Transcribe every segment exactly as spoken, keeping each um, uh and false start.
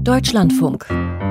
Deutschlandfunk.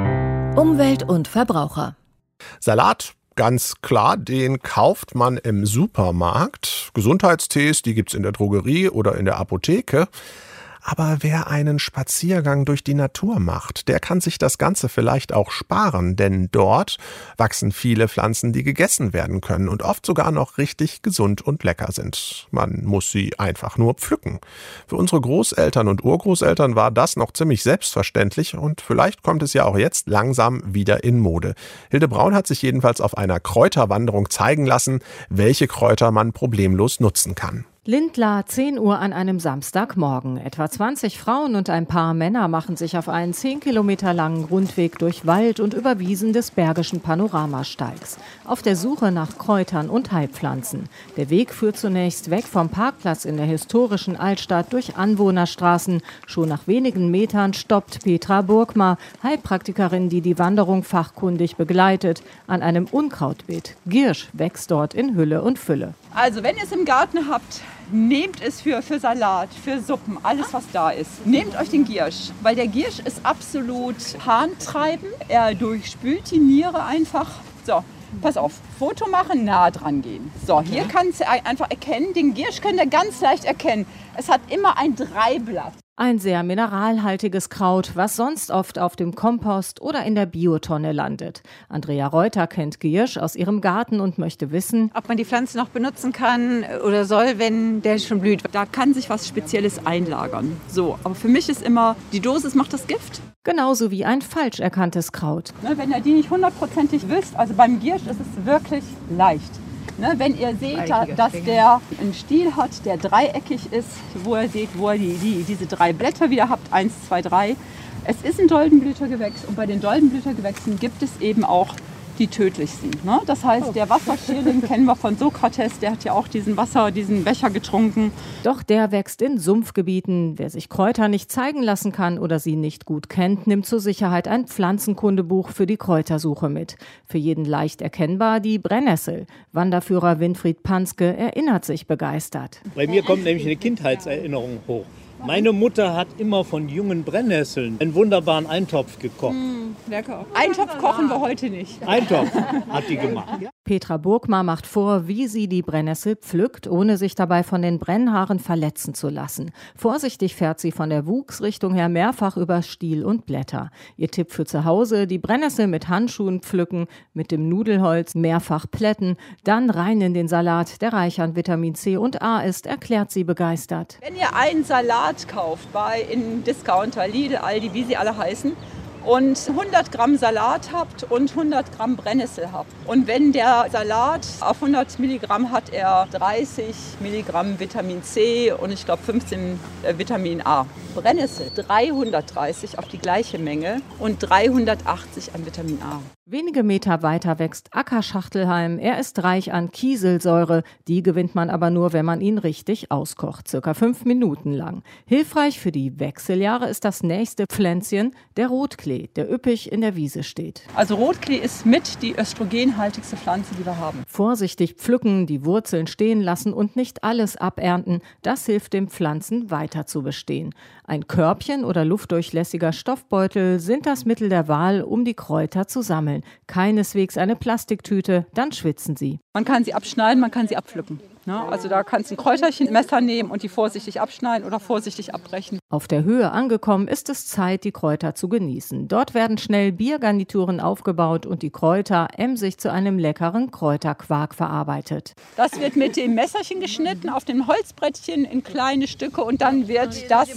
Umwelt und Verbraucher. Salat, ganz klar, den kauft man im Supermarkt. Gesundheitstees, die gibt's in der Drogerie oder in der Apotheke. Aber wer einen Spaziergang durch die Natur macht, der kann sich das Ganze vielleicht auch sparen, denn dort wachsen viele Pflanzen, die gegessen werden können und oft sogar noch richtig gesund und lecker sind. Man muss sie einfach nur pflücken. Für unsere Großeltern und Urgroßeltern war das noch ziemlich selbstverständlich und vielleicht kommt es ja auch jetzt langsam wieder in Mode. Hilde Braun hat sich jedenfalls auf einer Kräuterwanderung zeigen lassen, welche Kräuter man problemlos nutzen kann. Lindlar, zehn Uhr an einem Samstagmorgen. Etwa zwanzig Frauen und ein paar Männer machen sich auf einen zehn Kilometer langen Rundweg durch Wald und über Wiesen des Bergischen Panoramasteigs. Auf der Suche nach Kräutern und Heilpflanzen. Der Weg führt zunächst weg vom Parkplatz in der historischen Altstadt durch Anwohnerstraßen. Schon nach wenigen Metern stoppt Petra Burgma, Heilpraktikerin, die die Wanderung fachkundig begleitet, an einem Unkrautbeet. Giersch wächst dort in Hülle und Fülle. Also wenn ihr es im Garten habt, nehmt es für, für Salat, für Suppen, alles was da ist. Nehmt euch den Giersch, weil der Giersch ist absolut harntreibend. Er durchspült die Niere einfach. So, pass auf, Foto machen, nah dran gehen. So, hier kannst du einfach erkennen, den Giersch könnt ihr ganz leicht erkennen. Es hat immer ein Dreiblatt. Ein sehr mineralhaltiges Kraut, was sonst oft auf dem Kompost oder in der Biotonne landet. Andrea Reuter kennt Giersch aus ihrem Garten und möchte wissen, ob man die Pflanze noch benutzen kann oder soll, wenn der schon blüht. Da kann sich was Spezielles einlagern. So, aber für mich ist immer, die Dosis macht das Gift. Genauso wie ein falsch erkanntes Kraut. Ne, wenn ihr die nicht hundertprozentig wisst, also beim Giersch ist es wirklich leicht. Ne, wenn ihr seht, dass der einen Stiel hat, der dreieckig ist, wo ihr seht, wo ihr die, die, diese drei Blätter wieder habt, eins, zwei, drei. Es ist ein Doldenblütergewächs und bei den Doldenblütergewächsen gibt es eben auch die tödlich sind. Ne? Das heißt, der Wasserschirling kennen wir von Sokrates, der hat ja auch diesen Wasser, diesen Becher getrunken. Doch der wächst in Sumpfgebieten. Wer sich Kräuter nicht zeigen lassen kann oder sie nicht gut kennt, nimmt zur Sicherheit ein Pflanzenkundebuch für die Kräutersuche mit. Für jeden leicht erkennbar die Brennnessel. Wanderführer Winfried Panske erinnert sich begeistert. Bei mir kommt nämlich eine Kindheitserinnerung hoch. Meine Mutter hat immer von jungen Brennnesseln einen wunderbaren Eintopf gekocht. Mm, lecker. Eintopf kochen wir heute nicht. Eintopf hat die gemacht. Petra Burgma macht vor, wie sie die Brennnessel pflückt, ohne sich dabei von den Brennhaaren verletzen zu lassen. Vorsichtig fährt sie von der Wuchsrichtung her mehrfach über Stiel und Blätter. Ihr Tipp für zu Hause: die Brennnessel mit Handschuhen pflücken, mit dem Nudelholz mehrfach plätten, dann rein in den Salat, der reich an Vitamin C und A ist, erklärt sie begeistert. Wenn ihr einen Salat kauft bei in Discounter, Lidl, Aldi, wie sie alle heißen, und hundert Gramm Salat habt und hundert Gramm Brennnessel habt. Und wenn der Salat auf hundert Milligramm hat er dreißig Milligramm Vitamin C und ich glaube fünfzehn äh, Vitamin A. Brennnessel dreihundertdreißig auf die gleiche Menge und dreihundertachtzig an Vitamin A. Wenige Meter weiter wächst Ackerschachtelhalm. Er ist reich an Kieselsäure. Die gewinnt man aber nur, wenn man ihn richtig auskocht, circa fünf Minuten lang. Hilfreich für die Wechseljahre ist das nächste Pflänzchen, der Rotklee, der üppig in der Wiese steht. Also Rotklee ist mit die östrogenhaltigste Pflanze, die wir haben. Vorsichtig pflücken, die Wurzeln stehen lassen und nicht alles abernten. Das hilft den Pflanzen weiter zu bestehen. Ein Körbchen oder luftdurchlässiger Stoffbeutel sind das Mittel der Wahl, um die Kräuter zu sammeln. Keineswegs eine Plastiktüte, dann schwitzen sie. Man kann sie abschneiden, man kann sie abpflücken. Ne? Also da kannst du ein Kräuterchenmesser nehmen und die vorsichtig abschneiden oder vorsichtig abbrechen. Auf der Höhe angekommen ist es Zeit, die Kräuter zu genießen. Dort werden schnell Biergarnituren aufgebaut und die Kräuter emsig zu einem leckeren Kräuterquark verarbeitet. Das wird mit dem Messerchen geschnitten auf dem Holzbrettchen in kleine Stücke und dann wird das...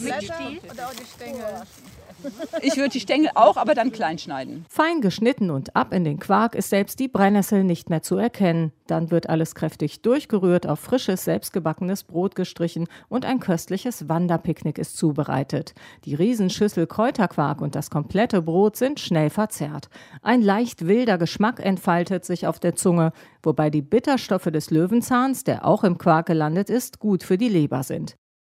Ich würde die Stängel auch, aber dann klein schneiden. Fein geschnitten und ab in den Quark ist selbst die Brennnessel nicht mehr zu erkennen. Dann wird alles kräftig durchgerührt, auf frisches, selbstgebackenes Brot gestrichen und ein köstliches Wanderpicknick ist zubereitet. Die Riesenschüssel Kräuterquark und das komplette Brot sind schnell verzehrt. Ein leicht wilder Geschmack entfaltet sich auf der Zunge, wobei die Bitterstoffe des Löwenzahns, der auch im Quark gelandet ist, gut für die Leber sind.